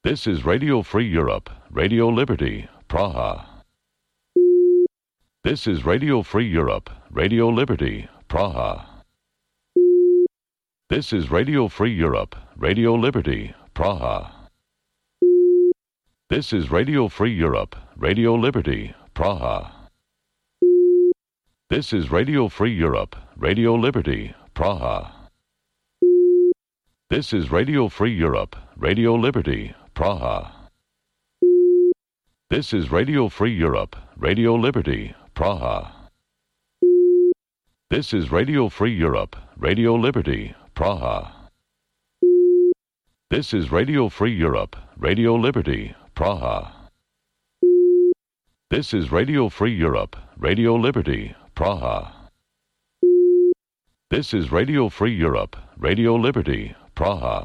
This is Radio Free Europe, Radio Liberty, Praha. This is Radio Free Europe, Radio Liberty, Praha. This is Radio Free Europe, Radio Liberty, Praha. This is Radio Free Europe, Radio Liberty, Praha. This is Radio Free Europe, Radio Liberty, Praha. This is Radio Free Europe, Radio Liberty, Praha. This is Radio Free Europe, Radio Liberty, Praha. This is Radio Free Europe, Radio Liberty, Praha. This is Radio Free Europe, Radio Liberty, Praha. This is Radio Free Europe, Radio Liberty, Praha. This is Radio Free Europe, Radio Liberty, Praha.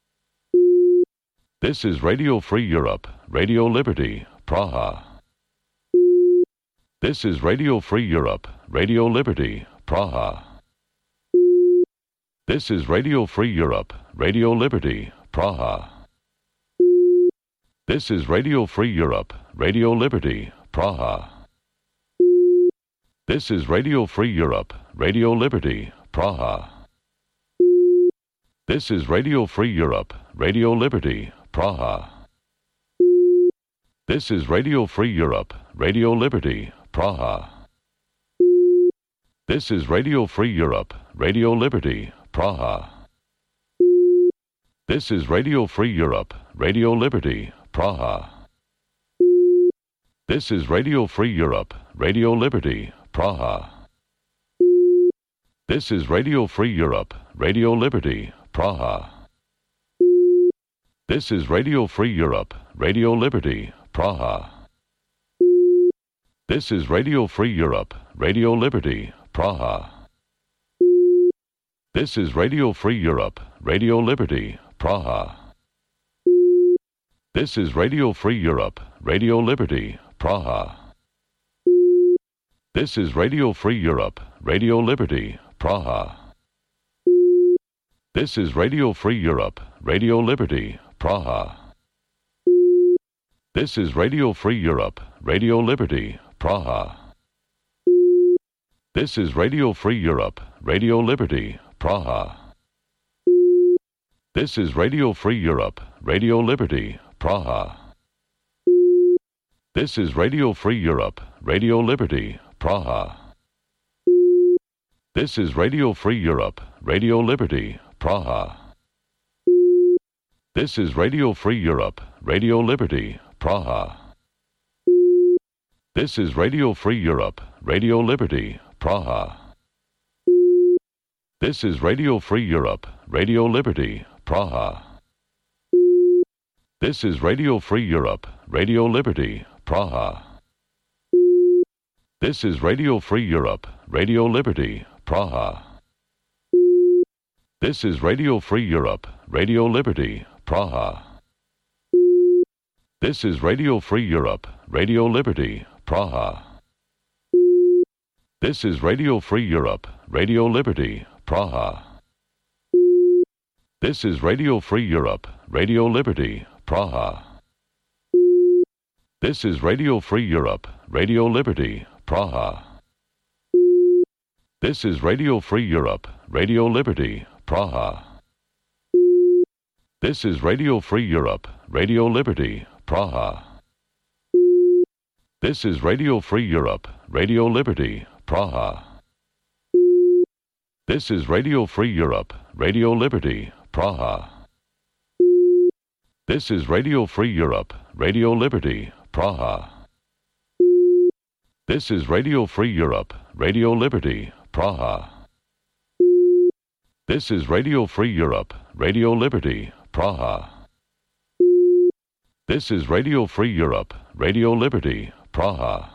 This is Radio Free Europe, Radio Liberty, Praha. This is Radio Free Europe, Radio Liberty, Praha. This is Radio Free Europe, Radio Liberty, Praha. This is Radio Free Europe, Radio Liberty, Praha. This is Radio Free Europe, Radio Liberty, Praha. This is Radio Free Europe, Radio Liberty, Praha. This is Radio Free Europe, Radio Liberty, Praha. This is Radio Free Europe, Radio Liberty, Praha. This is Radio Free Europe, Radio Liberty, Praha. This is Radio Free Europe, Radio Liberty, Praha. This is Radio Free Europe, Radio Liberty, Praha. This is Radio Free Europe, Radio Liberty, Praha. This is Radio Free Europe, Radio Liberty, Praha. This is Radio Free Europe, Radio Liberty, Praha. This is Radio Free Europe, Radio Liberty, Praha. This is Radio Free Europe, Radio Liberty, Praha. This is Radio Free Europe, Radio Liberty, Praha. This is Radio Free Europe, Radio Liberty, Praha. This is Radio Free Europe, Radio Liberty, Praha. This is Radio Free Europe, Radio Liberty, Praha. This is Radio Free Europe, Radio Liberty, Praha. This is Radio Free Europe, Radio Liberty, Praha. This is Radio Free Europe, Radio Liberty, Praha. This is Radio Free Europe, Radio Liberty, Praha. This is Radio Free Europe, Radio Liberty, Praha. This is Radio Free Europe, Radio Liberty, Praha. This is Radio Free Europe, Radio Liberty, Praha. This is Radio Free Europe, Radio Liberty, Praha. This is Radio Free Europe, Radio Liberty, Praha. This is Radio Free Europe, Radio Liberty, Praha. This is Radio Free Europe, Radio Liberty, Praha. This is Radio Free Europe, Radio Liberty, Praha. This is Radio Free Europe, Radio Liberty, Praha. This is Radio Free Europe, Radio Liberty, Praha. This is Radio Free Europe, Radio Liberty, Praha. This is Radio Free Europe, Radio Liberty, Praha. This is Radio Free Europe, Radio Liberty, Praha. This is Radio Free Europe, Radio Liberty, Praha. This is Radio Free Europe, Radio Liberty, Praha. This is Radio Free Europe, Radio Liberty, Praha.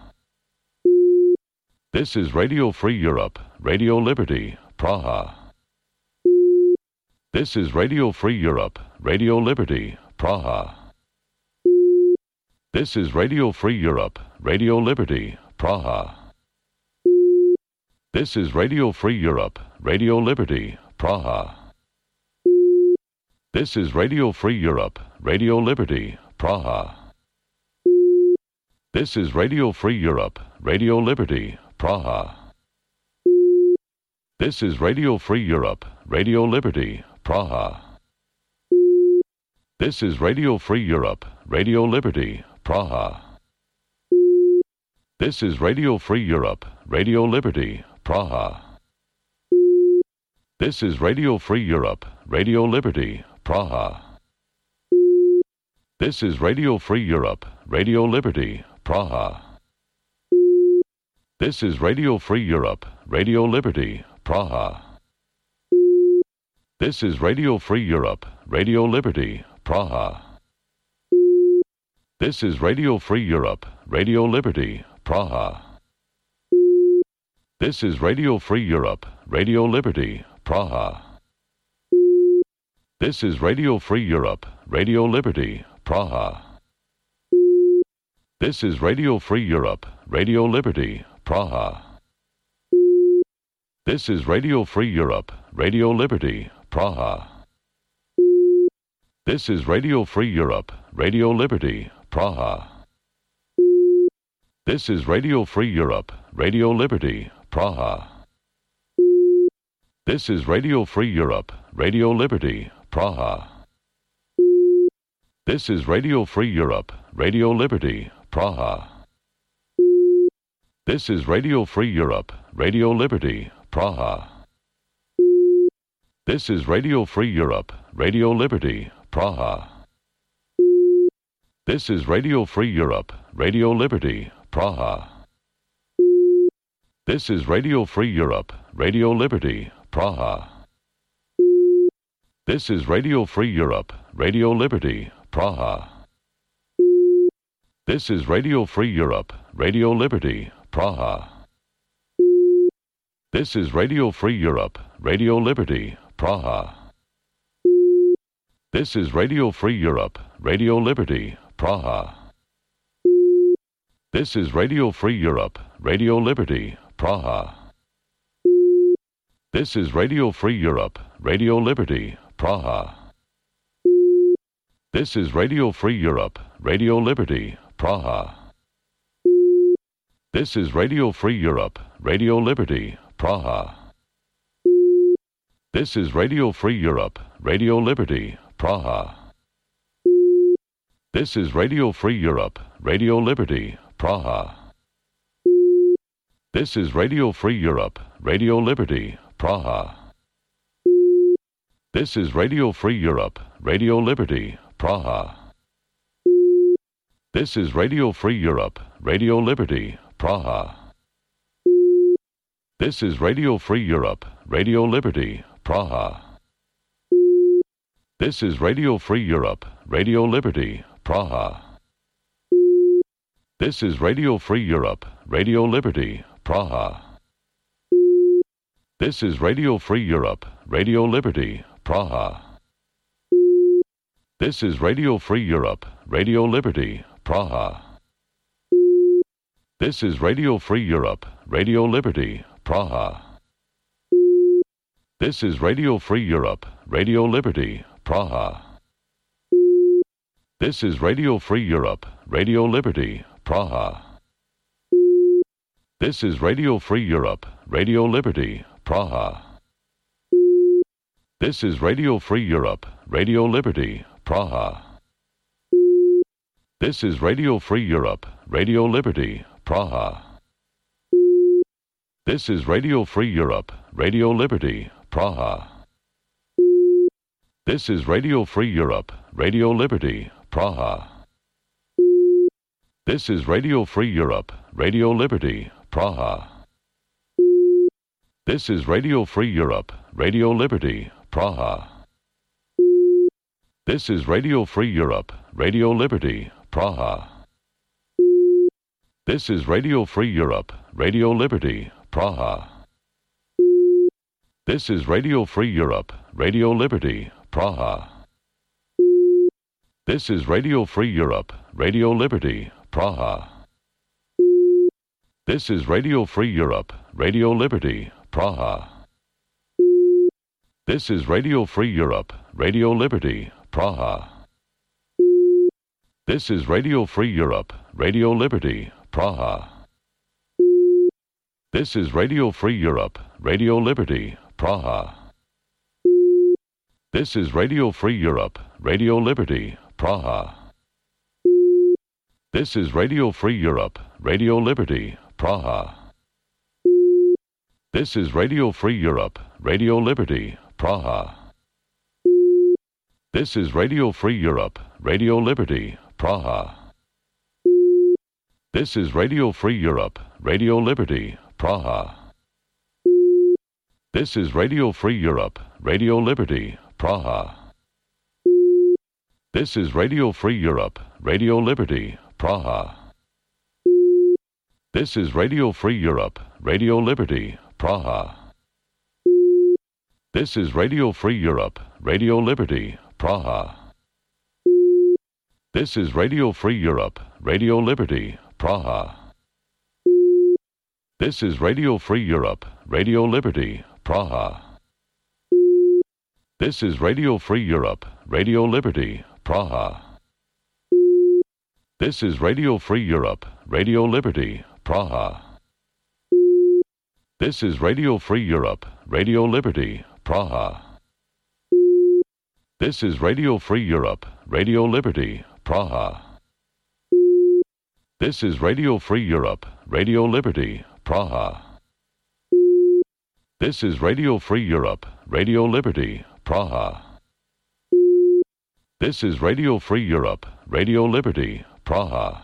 This is Radio Free Europe, Radio Liberty, Praha. This is Radio Free Europe, Radio Liberty, Praha. This is Radio Free Europe, Radio Liberty, Praha. This is Radio Free Europe, Radio Liberty, Praha. This is Radio Free Europe, Radio Liberty, Praha. This is Radio Free Europe, Radio Liberty, Praha. This is Radio Free Europe, Radio Liberty, Praha. This is Radio Free Europe, Radio Liberty, Praha. This is Radio Free Europe, Radio Liberty, Praha. This is Radio Free Europe, Radio Liberty, Praha. This is Radio Free Europe, Radio Liberty, Praha. This is Radio Free Europe, Radio Liberty, Praha. This is Radio Free Europe, Radio Liberty, Praha. This is Radio Free Europe, Radio Liberty, Praha. This is Radio Free Europe, Radio Liberty, Praha. This is Radio Free Europe, Radio Liberty, Praha. This is Radio Free Europe, Radio Liberty, Praha. This is Radio Free Europe, Radio Liberty, Praha. This is Radio Free Europe, Radio Liberty, Praha. This is Radio Free Europe, Radio Liberty, Praha. This is Radio Free Europe, Radio Liberty, Praha. This is Radio Free Europe, Radio Liberty, Praha. This is Radio Free Europe, Radio Liberty, Praha. This is Radio Free Europe, Radio Liberty, Praha. This is Radio Free Europe, Radio Liberty, Praha. This is Radio Free Europe, Radio Liberty, Praha. This is Radio Free Europe, Radio Liberty, Praha. This is Radio Free Europe, Radio Liberty, Praha. This is Radio Free Europe, Radio Liberty, Praha. This is Radio Free Europe, Radio Liberty, Praha. This is Radio Free Europe, Radio Liberty, Praha. This is Radio Free Europe, Radio Liberty, Praha. This is Radio Free Europe, Radio Liberty, Praha. This is Radio Free Europe, Radio Liberty, Praha. This is Radio Free Europe, Radio Liberty, Praha. This is Radio Free Europe, Radio Liberty, Praha. This is Radio Free Europe, Radio Liberty, Praha. This is Radio Free Europe, Radio Liberty, Praha. This is Radio Free Europe, Radio Liberty, Praha. This is Radio Free Europe, Radio Liberty, Praha. This is Radio Free Europe, Radio Liberty, Praha. This is Radio Free Europe, Radio Liberty, Praha. This is Radio Free Europe, Radio Liberty, Praha. This is Radio Free Europe, Radio Liberty, Praha. This is Radio Free Europe, Radio Liberty, Praha. This is Radio Free Europe, Radio Liberty, Praha. This is Radio Free Europe, Radio Liberty, Praha. This is Radio Free Europe, Radio Liberty, Praha. This is Radio Free Europe, Radio Liberty, Praha. This is Radio Free Europe, Radio Liberty, Praha. This is Radio Free Europe, Radio Liberty, Praha. This is Radio Free Europe, Radio Liberty, Praha. This is Radio Free Europe, Radio Liberty, Praha. This is Radio Free Europe, Radio Liberty, Praha. This is Radio Free Europe, Radio Liberty, Praha. This is Radio Free Europe, Radio Liberty, Praha. This is Radio Free Europe, Radio Liberty, Praha. This is Radio Free Europe, Radio Liberty, Praha. This is Radio Free Europe, Radio Liberty, Praha. This is Radio Free Europe, Radio Liberty, Praha. This is Radio Free Europe, Radio Liberty, Praha. This is Radio Free Europe, Radio Liberty, Praha. This is Radio Free Europe, Radio Liberty, Praha. This is Radio Free Europe, Radio Liberty, Praha. This is Radio Free Europe, Radio Liberty, Praha. This is Radio Free Europe, Radio Liberty, Praha. This is Radio Free Europe, Radio Liberty, Praha. This is Radio Free Europe, Radio Liberty, Praha. This is Radio Free Europe, Radio Liberty, Praha. This is Radio Free Europe, Radio Liberty, Praha. This is Radio Free Europe, Radio Liberty, Praha. This is Radio Free Europe, Radio Liberty, Praha. This is Radio Free Europe, Radio Liberty, Praha. This is Radio Free Europe, Radio Liberty, Praha. This is Radio Free Europe, Radio Liberty, Praha. This is Radio Free Europe, Radio Liberty, Praha. This is Radio Free Europe, Radio Liberty, Praha. This is Radio Free Europe, Radio Liberty, Praha. This is Radio Free Europe, Radio Liberty, Praha. This is Radio Free Europe, Radio Liberty, Praha.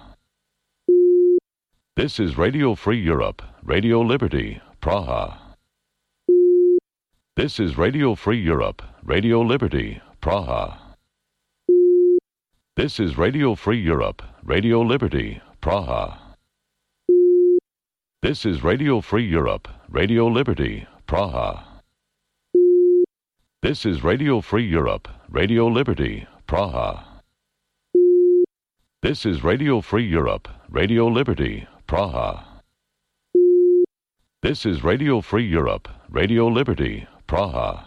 This is Radio Free Europe, Radio Liberty, Praha. This is Radio Free Europe, Radio Liberty, Praha. This is Radio Free Europe, Radio Liberty, Praha. This is Radio Free Europe, Radio Liberty, Praha. This is Radio Free Europe, Radio Liberty, Praha. This is Radio Free Europe, Radio Liberty, Praha. This is Radio Free Europe, Radio Liberty, Praha.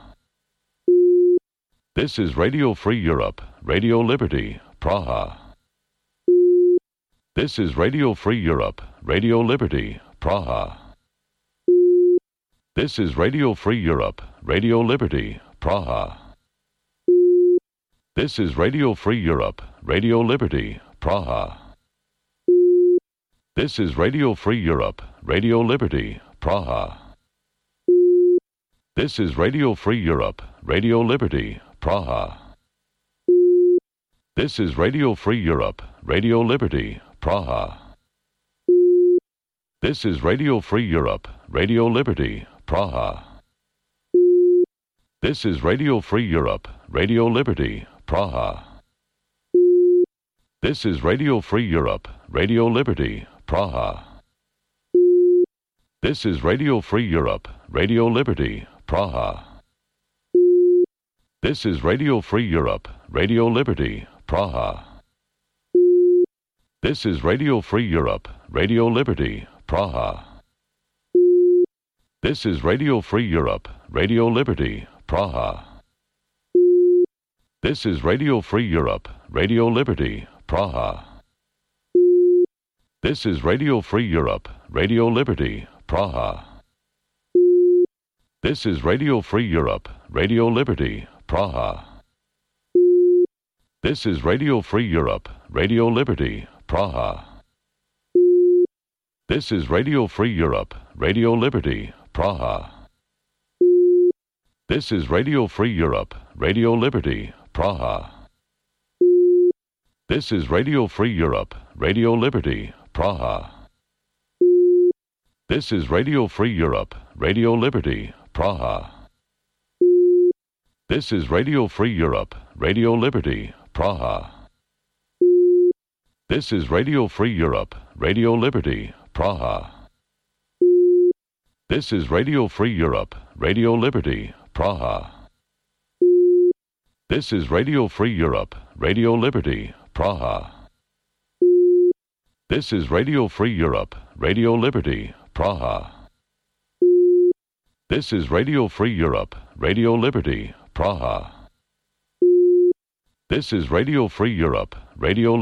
This is Radio Free Europe, Radio Liberty, Praha. This is Radio Free Europe, Radio Liberty, Praha. This is Radio Free Europe, Radio Liberty, Praha. This is Radio Free Europe, Radio Liberty, Praha. This is Radio Free Europe, Radio Liberty, Praha. This is Radio Free Europe, Radio Liberty, Praha. This is Radio Free Europe, Radio Liberty, Praha. This is Radio Free Europe, Radio Liberty, Praha. This is Radio Free Europe, Radio Liberty, Praha. This is Radio Free Europe, Radio Liberty, Praha. This is Radio Free Europe, Radio Liberty, Praha. This is Radio Free Europe, Radio Liberty, Praha. This is Radio Free Europe, Radio Liberty, Praha. This is Radio Free Europe, Radio Liberty, Praha. This is Radio Free Europe, Radio Liberty, Praha. This is Radio Free Europe, Radio Liberty, Praha. This is Radio Free Europe, Radio Liberty, Praha. This is Radio Free Europe, Radio Liberty, Praha. This is Radio Free Europe, Radio Liberty, Praha. This is Radio Free Europe, Radio Liberty, Praha. This is Radio Free Europe, Radio Liberty, Praha. This is Radio Free Europe, Radio Liberty, Praha. This is Radio Free Europe, Radio Liberty, Praha. This is Radio Free Europe, Radio Liberty, Praha. This is Radio Free Europe, Radio Liberty, Praha. This is Radio Free Europe, Radio Liberty, Praha. This is Radio Free Europe, Radio Liberty, Praha. This is Radio Free Europe, Radio Liberty, Praha. This is Radio Free Europe, Radio